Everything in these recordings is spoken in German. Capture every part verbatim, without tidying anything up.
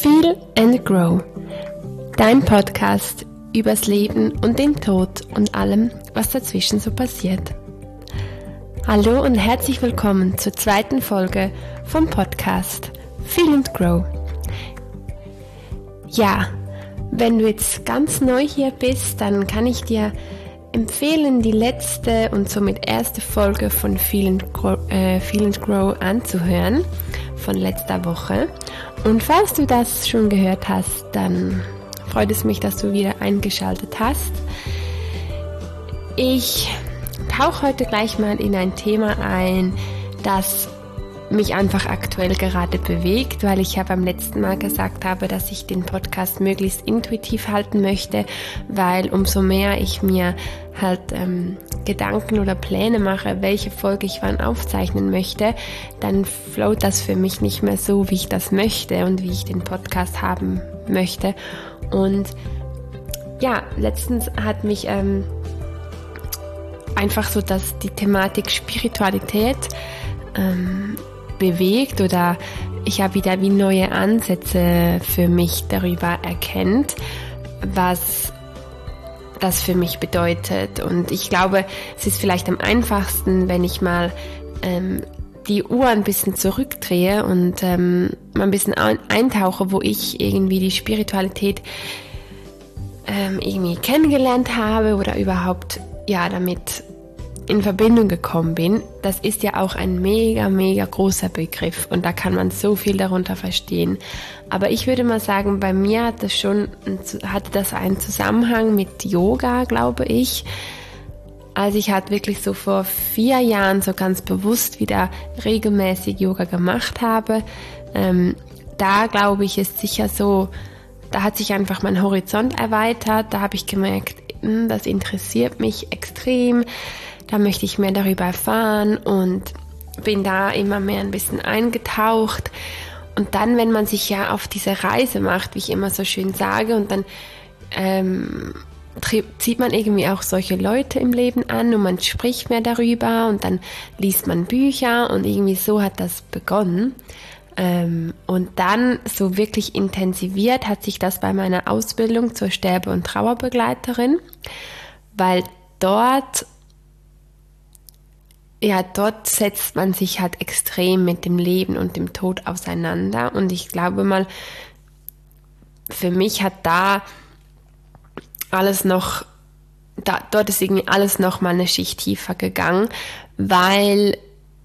Feel and Grow, dein Podcast übers Leben und den Tod und allem, was dazwischen so passiert. Hallo und herzlich willkommen zur zweiten Folge vom Podcast Feel and Grow. Ja, wenn du jetzt ganz neu hier bist, dann kann ich dir empfehlen, die letzte und somit erste Folge von Feel and Grow, äh, Feel and Grow anzuhören, von letzter Woche. Und falls du das schon gehört hast, dann freut es mich, dass du wieder eingeschaltet hast. Ich tauche heute gleich mal in ein Thema ein, das mich einfach aktuell gerade bewegt, weil ich ja beim letzten Mal gesagt habe, dass ich den Podcast möglichst intuitiv halten möchte, weil umso mehr ich mir halt ähm, Gedanken oder Pläne mache, welche Folge ich wann aufzeichnen möchte, dann float das für mich nicht mehr so, wie ich das möchte und wie ich den Podcast haben möchte. Und ja, letztens hat mich ähm, einfach so, dass die Thematik Spiritualität ähm, bewegt oder ich habe wieder wie neue Ansätze für mich darüber erkennt, was das für mich bedeutet. Und ich glaube, es ist vielleicht am einfachsten, wenn ich mal ähm, die Uhr ein bisschen zurückdrehe und ähm, mal ein bisschen eintauche, wo ich irgendwie die Spiritualität ähm, irgendwie kennengelernt habe oder überhaupt ja damit in Verbindung gekommen bin. Das ist ja auch ein mega, mega großer Begriff und da kann man so viel darunter verstehen. Aber ich würde mal sagen, bei mir hat das schon, hatte das einen Zusammenhang mit Yoga, glaube ich. Als ich halt wirklich so vor vier Jahren so ganz bewusst wieder regelmäßig Yoga gemacht habe, ähm, da glaube ich, ist sicher so, da hat sich einfach mein Horizont erweitert, da habe ich gemerkt, mh, das interessiert mich extrem. Da möchte ich mehr darüber erfahren und bin da immer mehr ein bisschen eingetaucht. Und dann, wenn man sich ja auf diese Reise macht, wie ich immer so schön sage, und dann ähm, zieht man irgendwie auch solche Leute im Leben an und man spricht mehr darüber und dann liest man Bücher und irgendwie so hat das begonnen. Ähm, und dann so wirklich intensiviert hat sich das bei meiner Ausbildung zur Sterbe- und Trauerbegleiterin, weil dort Ja, dort setzt man sich halt extrem mit dem Leben und dem Tod auseinander und ich glaube mal, für mich hat da alles noch, da, dort ist irgendwie alles noch mal eine Schicht tiefer gegangen, weil,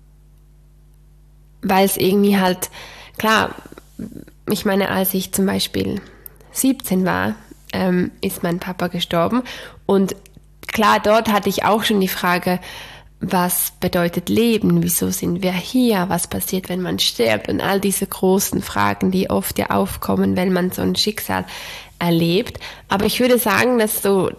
weil es irgendwie halt, klar, ich meine, als ich zum Beispiel siebzehn war, ähm, ist mein Papa gestorben und klar, dort hatte ich auch schon die Frage, was bedeutet Leben? Wieso sind wir hier? Was passiert, wenn man stirbt? Und all diese großen Fragen, die oft ja aufkommen, wenn man so ein Schicksal erlebt. Aber ich würde sagen, dass so,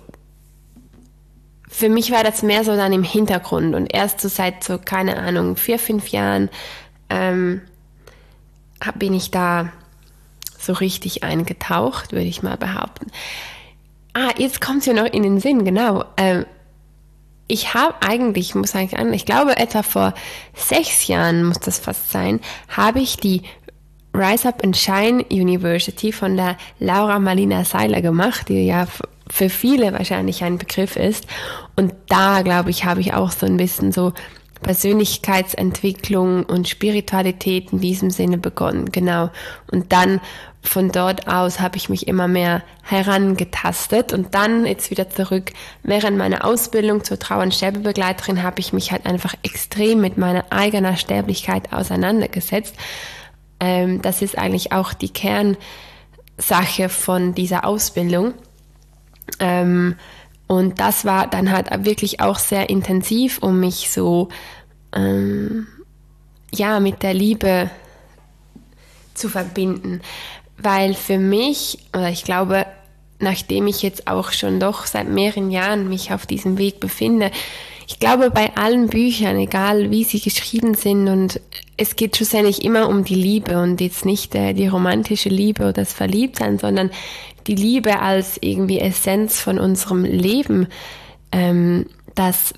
für mich war das mehr so dann im Hintergrund. Und erst so seit so, keine Ahnung, vier, fünf Jahren ähm, bin ich da so richtig eingetaucht, würde ich mal behaupten. Ah, jetzt kommt es ja noch in den Sinn, genau. Ähm, Ich habe eigentlich, muss eigentlich an, ich glaube etwa vor sechs Jahren, muss das fast sein, habe ich die Rise Up and Shine University von der Laura Marlina Seiler gemacht, die ja für viele wahrscheinlich ein Begriff ist. Und da, glaube ich, habe ich auch so ein bisschen so Persönlichkeitsentwicklung und Spiritualität in diesem Sinne begonnen, genau. Und dann von dort aus habe ich mich immer mehr herangetastet und dann jetzt wieder zurück. Während meiner Ausbildung zur Trauer- und Sterbebegleiterin habe ich mich halt einfach extrem mit meiner eigenen Sterblichkeit auseinandergesetzt. Ähm, das ist eigentlich auch die Kernsache von dieser Ausbildung. Ähm, und das war dann halt wirklich auch sehr intensiv, um mich so ähm, ja mit der Liebe zu verbinden. Weil für mich, oder ich glaube, nachdem ich jetzt auch schon doch seit mehreren Jahren mich auf diesem Weg befinde, ich glaube, bei allen Büchern, egal wie sie geschrieben sind, und es geht schlussendlich immer um die Liebe und jetzt nicht äh, die romantische Liebe oder das Verliebtsein, sondern die Liebe als irgendwie Essenz von unserem Leben, ähm, dass,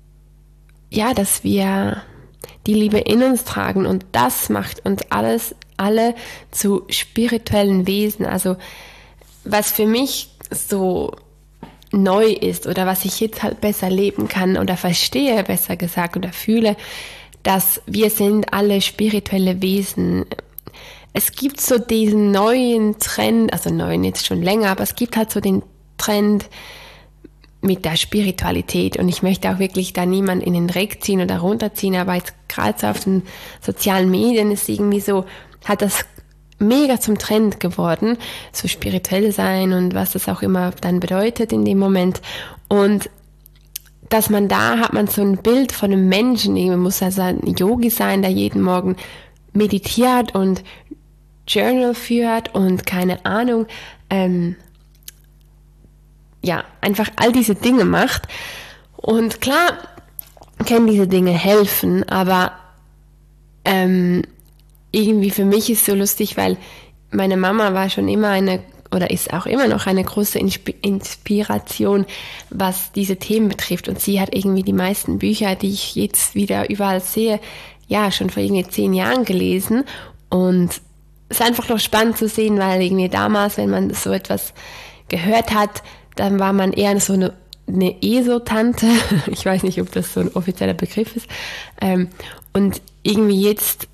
ja, dass wir die Liebe in uns tragen und das macht uns alles alle zu spirituellen Wesen. Also was für mich so neu ist oder was ich jetzt halt besser leben kann oder verstehe, besser gesagt, oder fühle, dass wir sind alle spirituelle Wesen. Es gibt so diesen neuen Trend, also neuen jetzt schon länger, aber es gibt halt so den Trend mit der Spiritualität, und ich möchte auch wirklich da niemand in den Dreck ziehen oder runterziehen, aber jetzt gerade so auf den sozialen Medien ist irgendwie so, hat das mega zum Trend geworden, so spirituell sein und was das auch immer dann bedeutet in dem Moment. Und dass man da hat man so ein Bild von einem Menschen, man muss also ein Yogi sein, der jeden Morgen meditiert und Journal führt und keine Ahnung, ähm, ja, einfach all diese Dinge macht. Und klar können diese Dinge helfen, aber ähm, irgendwie für mich ist es so lustig, weil meine Mama war schon immer eine, oder ist auch immer noch eine große Insp- Inspiration, was diese Themen betrifft. Und sie hat irgendwie die meisten Bücher, die ich jetzt wieder überall sehe, ja, schon vor irgendwie zehn Jahren gelesen. Und es ist einfach noch spannend zu sehen, weil irgendwie damals, wenn man so etwas gehört hat, dann war man eher so eine, eine ESO-Tante. Ich weiß nicht, ob das so ein offizieller Begriff ist. Ähm, und irgendwie jetzt,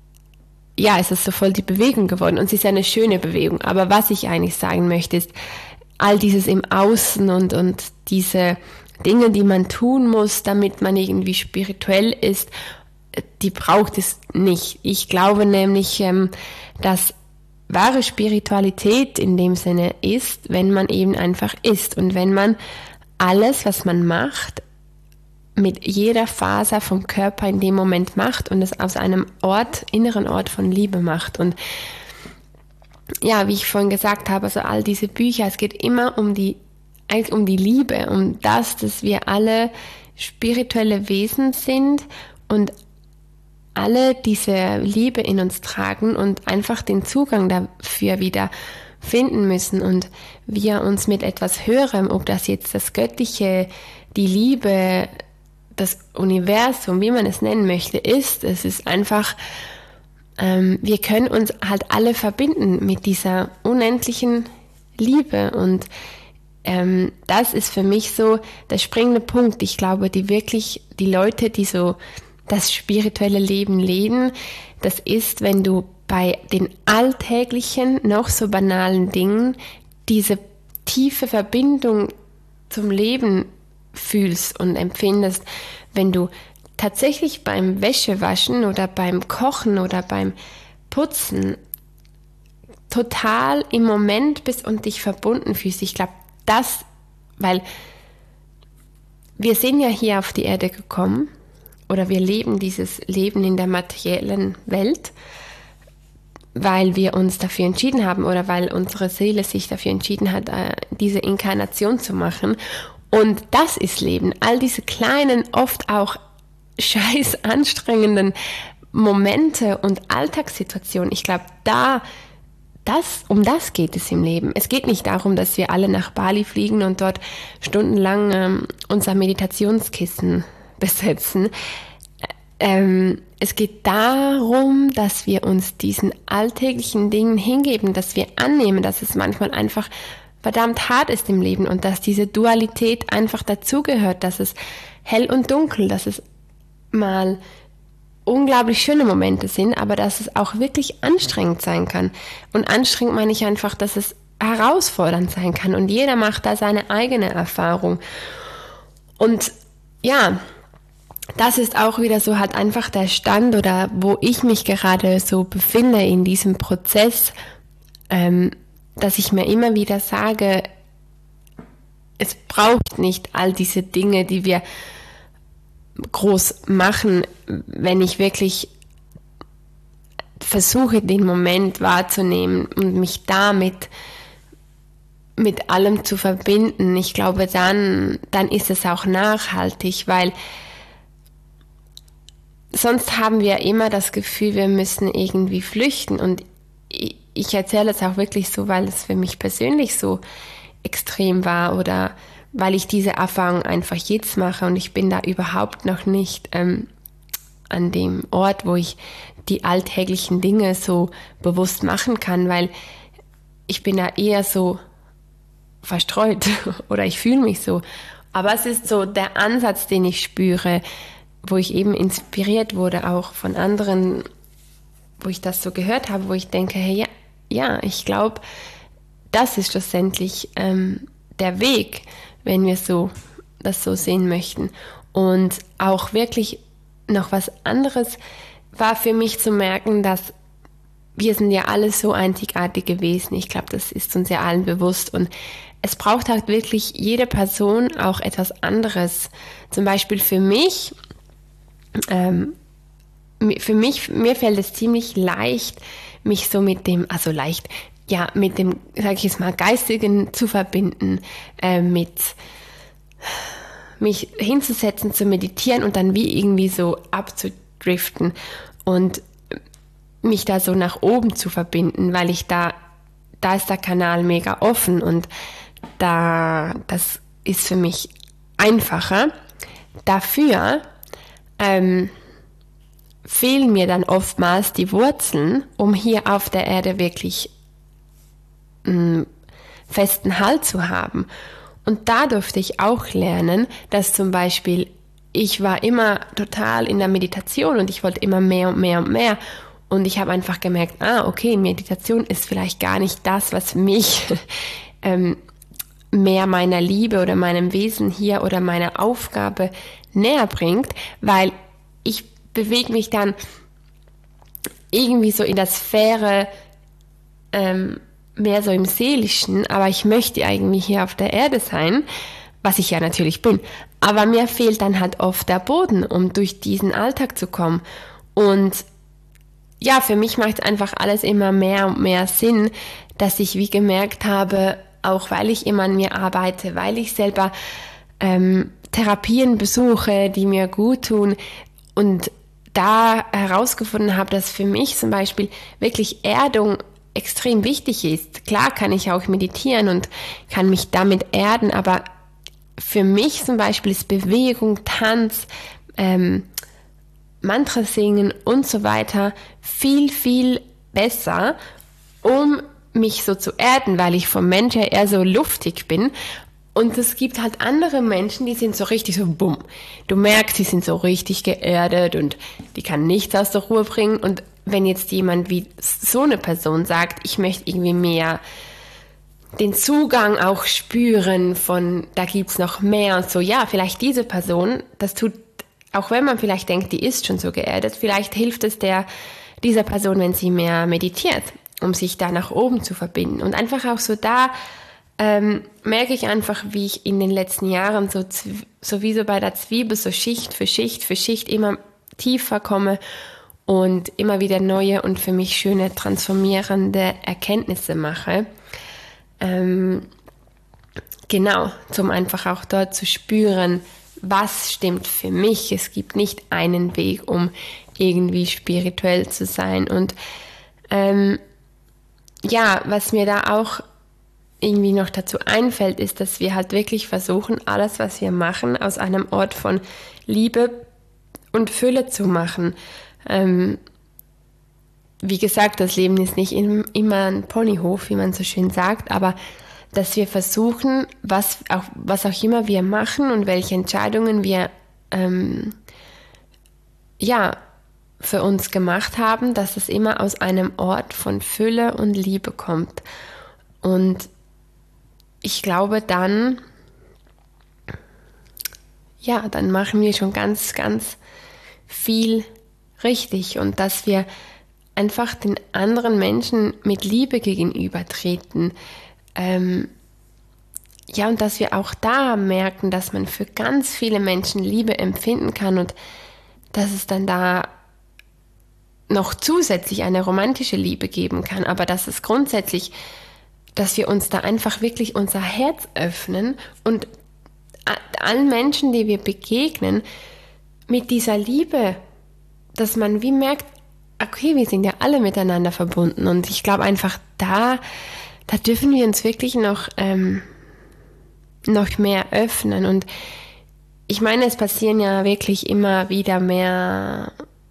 ja, ist es so voll die Bewegung geworden. Und es ist ja eine schöne Bewegung. Aber was ich eigentlich sagen möchte, ist, all dieses im Außen und, und diese Dinge, die man tun muss, damit man irgendwie spirituell ist, die braucht es nicht. Ich glaube nämlich, ähm, dass wahre Spiritualität in dem Sinne ist, wenn man eben einfach ist und wenn man alles, was man macht, mit jeder Faser vom Körper in dem Moment macht und es aus einem Ort, inneren Ort von Liebe macht. Und ja, wie ich vorhin gesagt habe, also all diese Bücher, es geht immer um die, eigentlich um die Liebe, um das, dass wir alle spirituelle Wesen sind und alle diese Liebe in uns tragen und einfach den Zugang dafür wieder finden müssen und wir uns mit etwas Höherem, ob das jetzt das Göttliche, die Liebe, das Universum, wie man es nennen möchte, ist, es ist einfach, ähm, wir können uns halt alle verbinden mit dieser unendlichen Liebe und ähm, das ist für mich so der springende Punkt. Ich glaube, die wirklich, die Leute, die so das spirituelle Leben leben, das ist, wenn du bei den alltäglichen, noch so banalen Dingen diese tiefe Verbindung zum Leben fühlst und empfindest, wenn du tatsächlich beim Wäschewaschen oder beim Kochen oder beim Putzen total im Moment bist und dich verbunden fühlst. Ich glaube, das, weil wir sind ja hier auf die Erde gekommen, oder wir leben dieses Leben in der materiellen Welt, weil wir uns dafür entschieden haben oder weil unsere Seele sich dafür entschieden hat, diese Inkarnation zu machen. Und das ist Leben. All diese kleinen, oft auch scheiß anstrengenden Momente und Alltagssituationen. Ich glaube, da, das, um das geht es im Leben. Es geht nicht darum, dass wir alle nach Bali fliegen und dort stundenlang ähm, unser Meditationskissen besetzen. Ähm, es geht darum, dass wir uns diesen alltäglichen Dingen hingeben, dass wir annehmen, dass es manchmal einfach verdammt hart ist im Leben und dass diese Dualität einfach dazugehört, dass es hell und dunkel, dass es mal unglaublich schöne Momente sind, aber dass es auch wirklich anstrengend sein kann. Und anstrengend meine ich einfach, dass es herausfordernd sein kann und jeder macht da seine eigene Erfahrung. Und ja, das ist auch wieder so halt einfach der Stand oder wo ich mich gerade so befinde in diesem Prozess, ähm, dass ich mir immer wieder sage, es braucht nicht all diese Dinge, die wir groß machen, wenn ich wirklich versuche, den Moment wahrzunehmen und mich damit mit allem zu verbinden. Ich glaube, dann, dann ist es auch nachhaltig, weil sonst haben wir immer das Gefühl, wir müssen irgendwie flüchten. Und ich, ich erzähle es auch wirklich so, weil es für mich persönlich so extrem war oder weil ich diese Erfahrung einfach jetzt mache und ich bin da überhaupt noch nicht ähm, an dem Ort, wo ich die alltäglichen Dinge so bewusst machen kann, weil ich bin da eher so verstreut oder ich fühle mich so. Aber es ist so der Ansatz, den ich spüre, wo ich eben inspiriert wurde, auch von anderen, wo ich das so gehört habe, wo ich denke, hey, ja, ja ich glaube, das ist schlussendlich ähm, der Weg, wenn wir so das so sehen möchten. Und auch wirklich noch was anderes war für mich zu merken, dass wir sind ja alle so einzigartige Wesen. Ich glaube, das ist uns ja allen bewusst. Und es braucht halt wirklich jede Person auch etwas anderes. Zum Beispiel für mich, ähm, für mich, mir fällt es ziemlich leicht, mich so mit dem, also leicht, ja, mit dem, sage ich jetzt mal, Geistigen zu verbinden, äh, mit mich hinzusetzen, zu meditieren und dann wie irgendwie so abzudriften und mich da so nach oben zu verbinden, weil ich da, da ist der Kanal mega offen und da, das ist für mich einfacher. Dafür ähm, fehlen mir dann oftmals die Wurzeln, um hier auf der Erde wirklich einen festen Halt zu haben. Und da durfte ich auch lernen, dass zum Beispiel ich war immer total in der Meditation und ich wollte immer mehr und mehr und mehr. Und ich habe einfach gemerkt, ah, okay, Meditation ist vielleicht gar nicht das, was mich ähm, mehr meiner Liebe oder meinem Wesen hier oder meiner Aufgabe näher bringt, weil ich bewege mich dann irgendwie so in der Sphäre ähm, mehr so im Seelischen, aber ich möchte eigentlich hier auf der Erde sein, was ich ja natürlich bin. Aber mir fehlt dann halt oft der Boden, um durch diesen Alltag zu kommen. Und ja, für mich macht einfach alles immer mehr und mehr Sinn, dass ich wie gemerkt habe, auch weil ich immer an mir arbeite, weil ich selber ähm, Therapien besuche, die mir gut tun und da herausgefunden habe, dass für mich zum Beispiel wirklich Erdung extrem wichtig ist. Klar kann ich auch meditieren und kann mich damit erden, aber für mich zum Beispiel ist Bewegung, Tanz, ähm, Mantra singen und so weiter viel, viel besser, um mich so zu erden, weil ich vom Mensch her eher so luftig bin. Und es gibt halt andere Menschen, die sind so richtig so bumm. Du merkst, die sind so richtig geerdet und die kann nichts aus der Ruhe bringen. Und wenn jetzt jemand wie so eine Person sagt, ich möchte irgendwie mehr den Zugang auch spüren von, da gibt's noch mehr und so, ja, vielleicht diese Person, das tut, auch wenn man vielleicht denkt, die ist schon so geerdet, vielleicht hilft es der, dieser Person, wenn sie mehr meditiert, um sich da nach oben zu verbinden. Und einfach auch so da ähm, merke ich einfach, wie ich in den letzten Jahren so, so wie so bei der Zwiebel, so Schicht für Schicht für Schicht immer tiefer komme und immer wieder neue und für mich schöne, transformierende Erkenntnisse mache. Ähm, genau, zum einfach auch dort zu spüren, was stimmt für mich. Es gibt nicht einen Weg, um irgendwie spirituell zu sein. Und ähm, ja, was mir da auch irgendwie noch dazu einfällt, ist, dass wir halt wirklich versuchen, alles, was wir machen, aus einem Ort von Liebe und Fülle zu machen. Ähm, wie gesagt, das Leben ist nicht immer ein Ponyhof, wie man so schön sagt, aber dass wir versuchen, was auch, was auch immer wir machen und welche Entscheidungen wir ähm, ja, für uns gemacht haben, dass es immer aus einem Ort von Fülle und Liebe kommt. Und ich glaube, dann, ja, dann machen wir schon ganz, ganz viel richtig und dass wir einfach den anderen Menschen mit Liebe gegenübertreten. Ähm, ja, und dass wir auch da merken, dass man für ganz viele Menschen Liebe empfinden kann und dass es dann da noch zusätzlich eine romantische Liebe geben kann, aber dass es grundsätzlich, dass wir uns da einfach wirklich unser Herz öffnen und allen Menschen, die wir begegnen, mit dieser Liebe, dass man wie merkt, okay, wir sind ja alle miteinander verbunden und ich glaube einfach da, da dürfen wir uns wirklich noch, ähm, noch mehr öffnen und ich meine, es passieren ja wirklich immer wieder mehr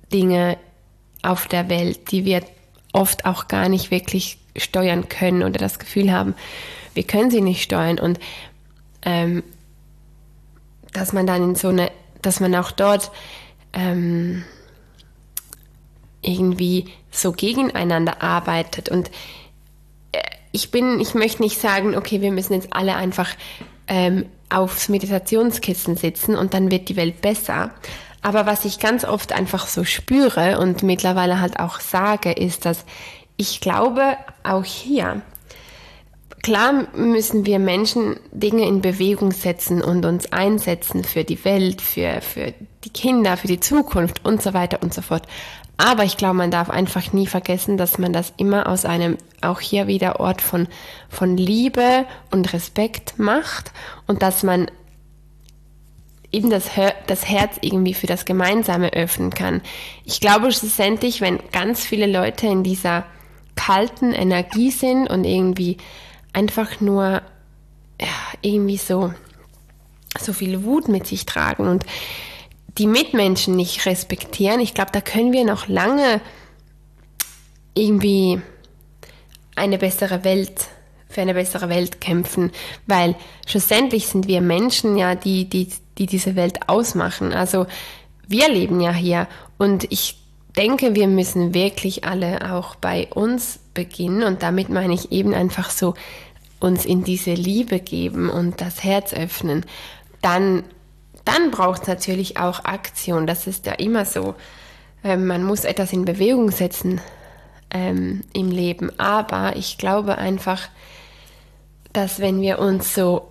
Dinge auf der Welt, die wir oft auch gar nicht wirklich steuern können oder das Gefühl haben, wir können sie nicht steuern. Und ähm, dass man dann in so eine, dass man auch dort ähm, irgendwie so gegeneinander arbeitet. Und äh, ich bin, ich möchte nicht sagen, okay, wir müssen jetzt alle einfach ähm, aufs Meditationskissen sitzen und dann wird die Welt besser. Aber was ich ganz oft einfach so spüre und mittlerweile halt auch sage, ist, dass ich glaube, auch hier, klar müssen wir Menschen Dinge in Bewegung setzen und uns einsetzen für die Welt, für, für die Kinder, für die Zukunft und so weiter und so fort. Aber ich glaube, man darf einfach nie vergessen, dass man das immer aus einem, auch hier wieder Ort von, von Liebe und Respekt macht und dass man eben das, das Herz irgendwie für das Gemeinsame öffnen kann. Ich glaube schlussendlich, wenn ganz viele Leute in dieser kalten Energie sind und irgendwie einfach nur ja, irgendwie so, so viel Wut mit sich tragen und die Mitmenschen nicht respektieren, ich glaube, da können wir noch lange irgendwie eine bessere Welt, für eine bessere Welt kämpfen, weil schlussendlich sind wir Menschen ja, die, die, die diese Welt ausmachen. Also wir leben ja hier und ich denke, wir müssen wirklich alle auch bei uns beginnen und damit meine ich eben einfach so uns in diese Liebe geben und das Herz öffnen. Dann Dann braucht es natürlich auch Aktion. Das ist ja immer so. Ähm, man muss etwas in Bewegung setzen ähm, im Leben. Aber ich glaube einfach, dass wenn wir uns so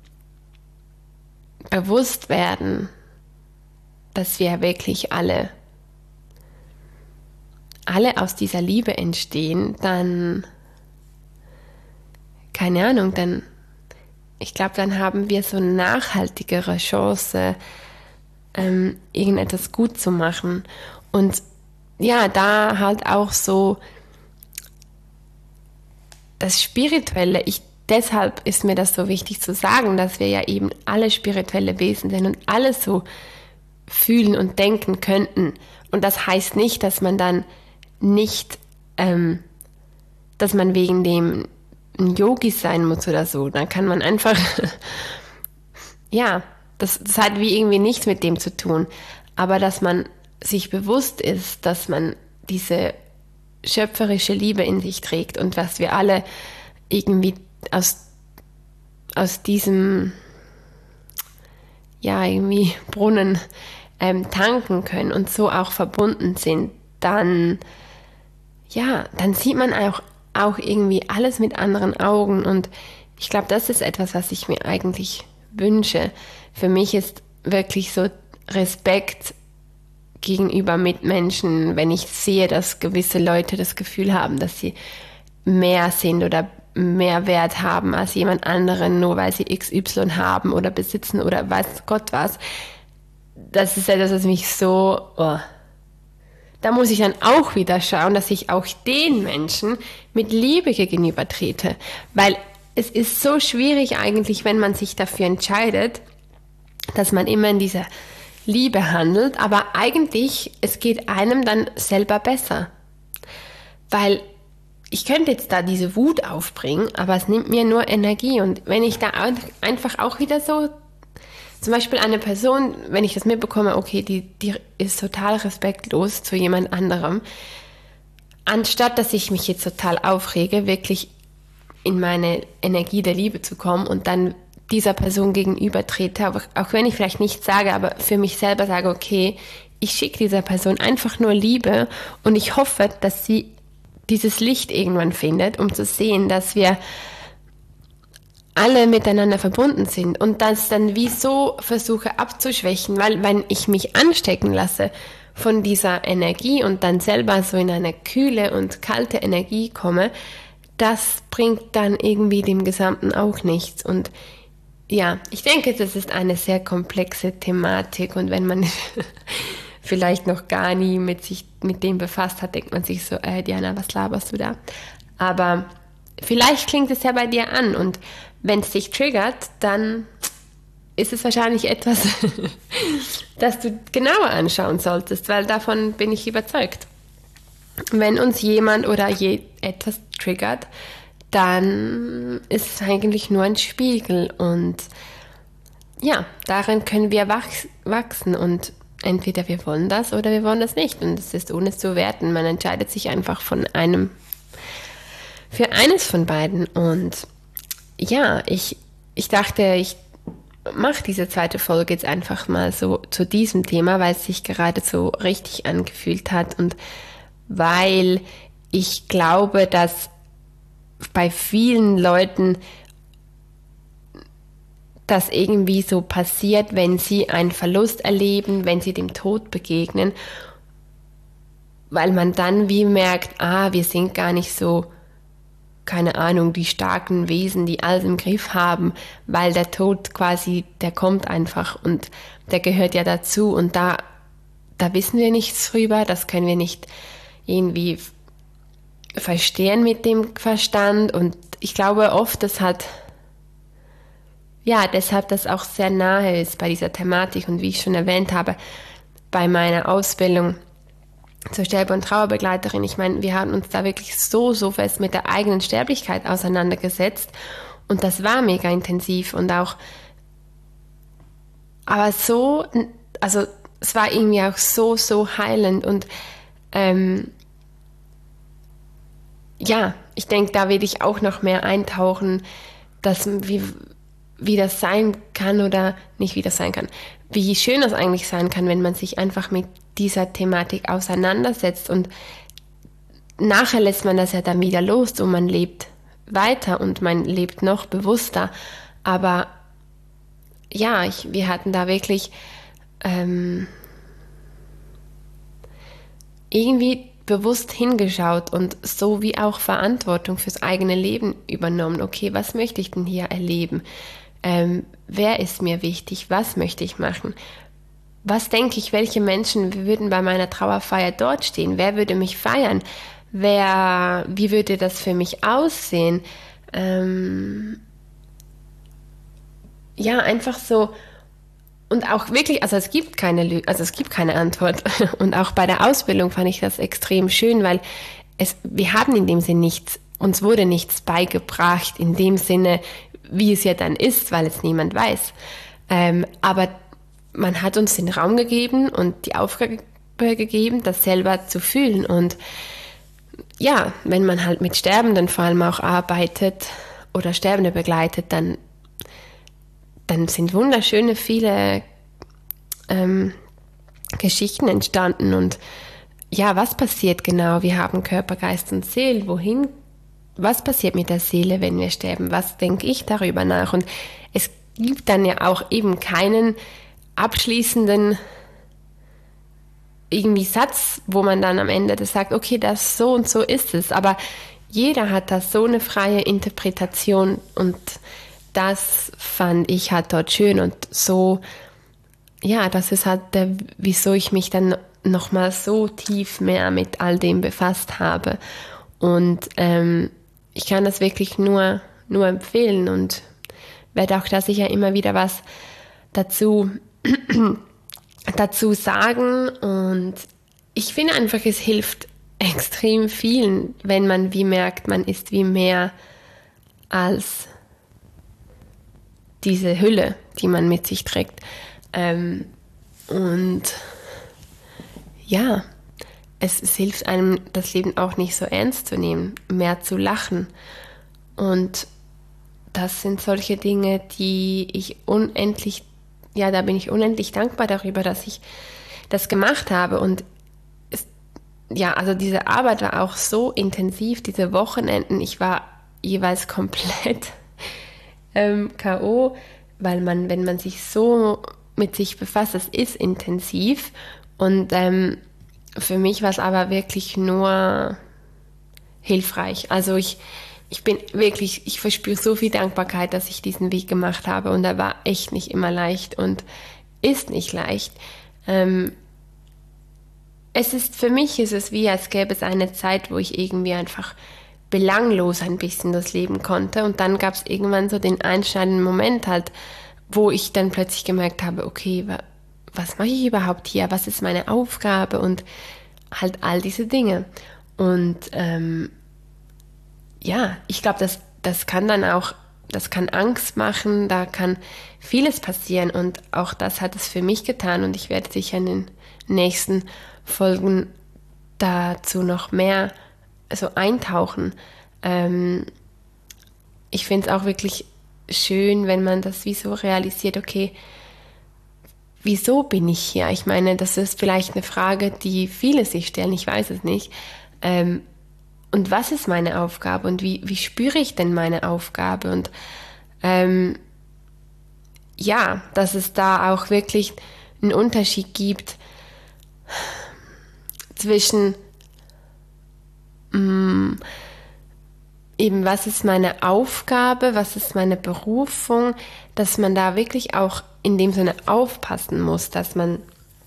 bewusst werden, dass wir wirklich alle, alle aus dieser Liebe entstehen, dann, keine Ahnung, dann ich glaube, dann haben wir so eine nachhaltigere Chance, ähm, irgendetwas gut zu machen. Und ja, da halt auch so das Spirituelle. Ich, deshalb ist mir das so wichtig zu sagen, dass wir ja eben alle spirituelle Wesen sind und alles so fühlen und denken könnten. Und das heißt nicht, dass man dann nicht, ähm, dass man wegen dem ein Yogi sein muss oder so, dann kann man einfach, ja, das, das hat wie irgendwie nichts mit dem zu tun, aber dass man sich bewusst ist, dass man diese schöpferische Liebe in sich trägt und was wir alle irgendwie aus, aus diesem, ja, irgendwie Brunnen ähm, tanken können und so auch verbunden sind, dann, ja, dann sieht man auch auch irgendwie alles mit anderen Augen und ich glaube, das ist etwas, was ich mir eigentlich wünsche. Für mich ist wirklich so Respekt gegenüber Mitmenschen, wenn ich sehe, dass gewisse Leute das Gefühl haben, dass sie mehr sind oder mehr Wert haben als jemand anderen, nur weil sie X Y haben oder besitzen oder weiß Gott was. Das ist etwas, was mich so... Oh, da muss ich dann auch wieder schauen, dass ich auch den Menschen mit Liebe gegenüber trete. Weil es ist so schwierig eigentlich, wenn man sich dafür entscheidet, dass man immer in dieser Liebe handelt. Aber eigentlich, es geht einem dann selber besser. Weil ich könnte jetzt da diese Wut aufbringen, aber es nimmt mir nur Energie. Und wenn ich da einfach auch wieder so... Zum Beispiel eine Person, wenn ich das mitbekomme, okay, die, die ist total respektlos zu jemand anderem, anstatt dass ich mich jetzt total aufrege, wirklich in meine Energie der Liebe zu kommen und dann dieser Person gegenüber trete, auch, auch wenn ich vielleicht nichts sage, aber für mich selber sage, okay, ich schicke dieser Person einfach nur Liebe und ich hoffe, dass sie dieses Licht irgendwann findet, um zu sehen, dass wir alle miteinander verbunden sind und das dann wie so versuche abzuschwächen, weil wenn ich mich anstecken lasse von dieser Energie und dann selber so in eine kühle und kalte Energie komme, das bringt dann irgendwie dem Gesamten auch nichts. Und ja, ich denke, das ist eine sehr komplexe Thematik und wenn man vielleicht noch gar nie mit sich mit dem befasst hat, denkt man sich so, äh, Diana, was laberst du da? Aber vielleicht klingt es ja bei dir an und wenn es dich triggert, dann ist es wahrscheinlich etwas, das du genauer anschauen solltest, weil davon bin ich überzeugt. Wenn uns jemand oder je etwas triggert, dann ist es eigentlich nur ein Spiegel und ja, darin können wir wachs- wachsen und entweder wir wollen das oder wir wollen das nicht und es ist ohne zu werten. Man entscheidet sich einfach von einem für eines von beiden und ja, ich, ich dachte, ich mache diese zweite Folge jetzt einfach mal so zu diesem Thema, weil es sich gerade so richtig angefühlt hat und weil ich glaube, dass bei vielen Leuten das irgendwie so passiert, wenn sie einen Verlust erleben, wenn sie dem Tod begegnen, weil man dann wie merkt, ah, wir sind gar nicht so, keine Ahnung, die starken Wesen, die alles im Griff haben, weil der Tod quasi, der kommt einfach und der gehört ja dazu und da, da wissen wir nichts drüber, das können wir nicht irgendwie verstehen mit dem Verstand und ich glaube oft, dass halt, ja, deshalb das auch sehr nahe ist bei dieser Thematik und wie ich schon erwähnt habe, bei meiner Ausbildung zur Sterbe- und Trauerbegleiterin. Ich meine, wir haben uns da wirklich so, so fest mit der eigenen Sterblichkeit auseinandergesetzt und das war mega intensiv und auch, aber so, also es war irgendwie auch so, so heilend und ähm, ja, ich denke, da will ich auch noch mehr eintauchen, dass, wie, wie das sein kann oder nicht wie das sein kann, wie schön das eigentlich sein kann, wenn man sich einfach mit dieser Thematik auseinandersetzt und nachher lässt man das ja dann wieder los und man lebt weiter und man lebt noch bewusster. Aber ja, ich, wir hatten da wirklich ähm, irgendwie bewusst hingeschaut und so wie auch Verantwortung fürs eigene Leben übernommen. Okay, was möchte ich denn hier erleben? Ähm, wer ist mir wichtig? Was möchte ich machen? Was denke ich, welche Menschen würden bei meiner Trauerfeier dort stehen? Wer würde mich feiern? Wer, wie würde das für mich aussehen? Ähm, ja, einfach so. Und auch wirklich, also es gibt keine, also es gibt keine Antwort. Und auch bei der Ausbildung fand ich das extrem schön, weil es, wir haben in dem Sinne nichts, uns wurde nichts beigebracht, in dem Sinne, wie es ja dann ist, weil es niemand weiß. Ähm, aber man hat uns den Raum gegeben und die Aufgabe gegeben, das selber zu fühlen. Und ja, wenn man halt mit Sterbenden vor allem auch arbeitet oder Sterbende begleitet, dann dann sind wunderschöne viele ähm, Geschichten entstanden und ja, was passiert genau? Wir haben Körper, Geist und Seele. Wohin? Was passiert mit der Seele, wenn wir sterben? Was denke ich darüber nach? Und es gibt dann ja auch eben keinen abschließenden irgendwie Satz, wo man dann am Ende das sagt, okay, das so und so ist es. Aber jeder hat da so eine freie Interpretation und das fand ich halt dort schön und so, ja, das ist halt der, wieso ich mich dann nochmal so tief mehr mit all dem befasst habe. Und ähm, ich kann das wirklich nur, nur empfehlen und werde auch da sicher immer wieder was dazu, dazu sagen. Und ich finde einfach, es hilft extrem vielen, wenn man wie merkt, man ist wie mehr als diese Hülle, die man mit sich trägt. Ähm, und ja, es, es hilft einem, das Leben auch nicht so ernst zu nehmen, mehr zu lachen. Und das sind solche Dinge, die ich unendlich, ja, da bin ich unendlich dankbar darüber, dass ich das gemacht habe. Und es, ja, also diese Arbeit war auch so intensiv, diese Wochenenden, ich war jeweils komplett Ähm, K O, weil man, wenn man sich so mit sich befasst, das ist intensiv und ähm, für mich war es aber wirklich nur hilfreich. Also ich, ich bin wirklich, ich verspüre so viel Dankbarkeit, dass ich diesen Weg gemacht habe und er war echt nicht immer leicht und ist nicht leicht. Ähm, es ist, für mich ist es wie, als gäbe es eine Zeit, wo ich irgendwie einfach belanglos ein bisschen das Leben konnte und dann gab es irgendwann so den einschneidenden Moment halt, wo ich dann plötzlich gemerkt habe, okay, wa- was mache ich überhaupt hier? Was ist meine Aufgabe? Und halt all diese Dinge. Und ähm, ja, ich glaube, das, das kann dann auch, das kann Angst machen, da kann vieles passieren und auch das hat es für mich getan und ich werde sicher in den nächsten Folgen dazu noch mehr so eintauchen. Ähm, ich finde es auch wirklich schön, wenn man das wie so realisiert, okay, wieso bin ich hier? Ich meine, das ist vielleicht eine Frage, die viele sich stellen, ich weiß es nicht. Ähm, und was ist meine Aufgabe und wie, wie spüre ich denn meine Aufgabe? Und ähm, ja, dass es da auch wirklich einen Unterschied gibt zwischen mh, eben, was ist meine Aufgabe, was ist meine Berufung, dass man da wirklich auch in dem Sinne aufpassen muss, dass man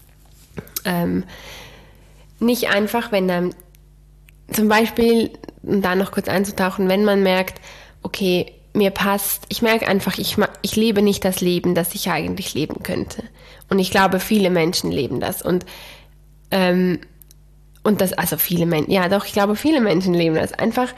ähm, nicht einfach, wenn dann zum Beispiel, um da noch kurz einzutauchen, wenn man merkt, okay, mir passt, ich merke einfach, ich, ich lebe nicht das Leben, das ich eigentlich leben könnte. Und ich glaube, viele Menschen leben das. Und, ähm, und das, also viele Menschen, ja doch, ich glaube, viele Menschen leben das. Einfach,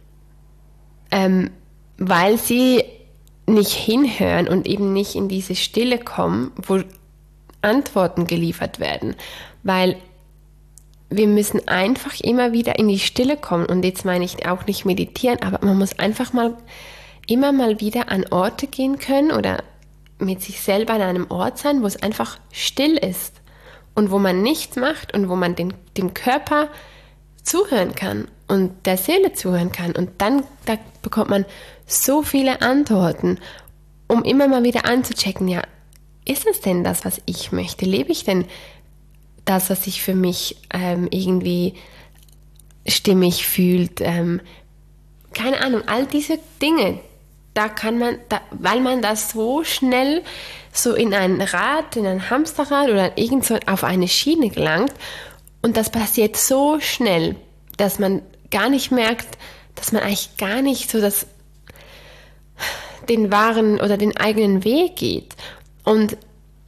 ähm, weil sie nicht hinhören und eben nicht in diese Stille kommen, wo Antworten geliefert werden. Weil wir müssen einfach immer wieder in die Stille kommen. Und jetzt meine ich auch nicht meditieren, aber man muss einfach mal immer mal wieder an Orte gehen können oder mit sich selber an einem Ort sein, wo es einfach still ist und wo man nichts macht und wo man den, dem Körper zuhören kann und der Seele zuhören kann. Und dann da bekommt man so viele Antworten, um immer mal wieder anzuchecken, ja, ist es denn das, was ich möchte? Lebe ich denn das, was sich für mich ähm, irgendwie stimmig fühlt? Ähm, keine Ahnung, all diese Dinge, da kann man, da, weil man das so schnell so in ein Rad, in ein Hamsterrad oder irgend so auf eine Schiene gelangt und das passiert so schnell, dass man gar nicht merkt, dass man eigentlich gar nicht so das, den wahren oder den eigenen Weg geht. Und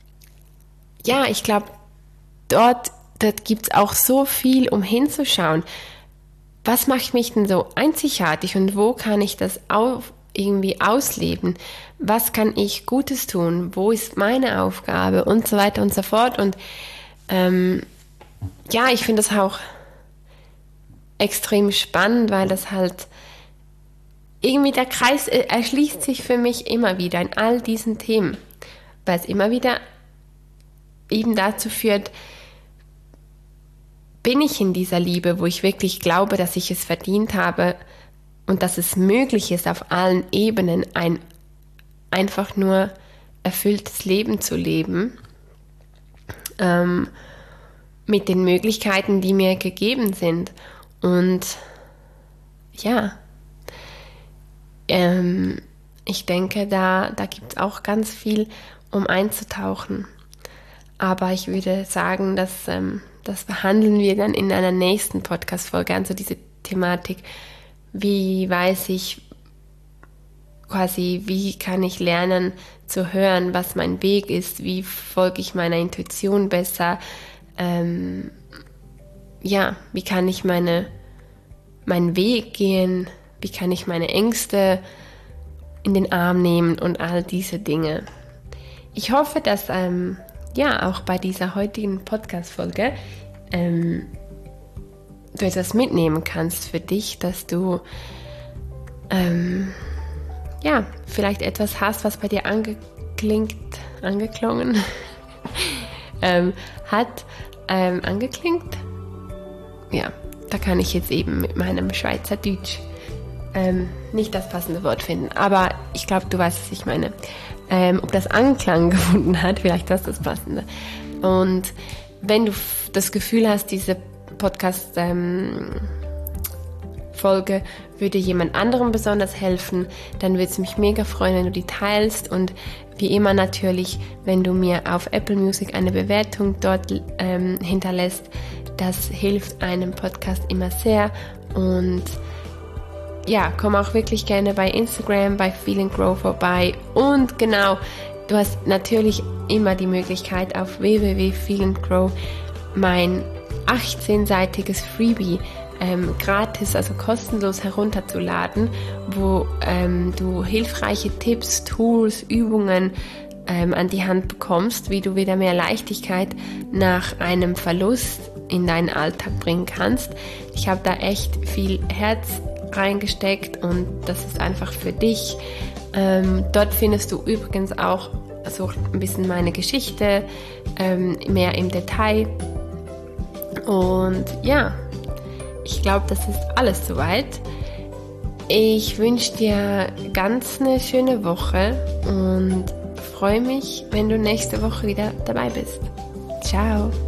ja, ich glaube, dort, dort gibt es auch so viel, um hinzuschauen. Was macht mich denn so einzigartig und wo kann ich das auf, irgendwie ausleben? Was kann ich Gutes tun? Wo ist meine Aufgabe? Und so weiter und so fort. Und ähm, ja, ich finde das auch extrem spannend, weil das halt irgendwie der Kreis erschließt sich für mich immer wieder in all diesen Themen, weil es immer wieder eben dazu führt, bin ich in dieser Liebe, wo ich wirklich glaube, dass ich es verdient habe und dass es möglich ist, auf allen Ebenen ein einfach nur erfülltes Leben zu leben, ähm, mit den Möglichkeiten, die mir gegeben sind. Und ja, ähm, ich denke, da, da gibt es auch ganz viel, um einzutauchen. Aber ich würde sagen, dass ähm, das behandeln wir dann in einer nächsten Podcast-Folge, also diese Thematik, wie weiß ich quasi, wie kann ich lernen zu hören, was mein Weg ist, wie folge ich meiner Intuition besser, ähm, ja, wie kann ich meine, meinen Weg gehen, wie kann ich meine Ängste in den Arm nehmen und all diese Dinge. Ich hoffe, dass ähm, ja, auch bei dieser heutigen Podcast-Folge ähm, du etwas mitnehmen kannst für dich, dass du ähm, ja, vielleicht etwas hast, was bei dir angeklingt, angeklungen ähm, hat, ähm, angeklingt. Ja, da kann ich jetzt eben mit meinem Schweizerdeutsch ähm, nicht das passende Wort finden, aber ich glaube, du weißt, was ich meine. Ähm, ob das Anklang gefunden hat, vielleicht das das Passende. Und wenn du f- das Gefühl hast, diese Podcast-Folge ähm, würde jemand anderem besonders helfen, dann würde es mich mega freuen, wenn du die teilst und wie immer natürlich, wenn du mir auf Apple Music eine Bewertung dort ähm, hinterlässt. Das hilft einem Podcast immer sehr und ja, komm auch wirklich gerne bei Instagram, bei Feel and Grow vorbei und genau, Du hast natürlich immer die Möglichkeit, auf w w w punkt Feel and Grow mein achtzehnseitiges Freebie ähm, gratis, also kostenlos herunterzuladen, wo ähm, du hilfreiche Tipps, Tools, Übungen ähm, an die Hand bekommst, wie du wieder mehr Leichtigkeit nach einem Verlust in deinen Alltag bringen kannst. Ich habe da echt viel Herz reingesteckt und das ist einfach für dich. Ähm, dort findest du übrigens auch so ein bisschen meine Geschichte, ähm, mehr im Detail. Und ja, ich glaube, das ist alles soweit. Ich wünsche dir ganz eine schöne Woche und freue mich, wenn du nächste Woche wieder dabei bist. Ciao!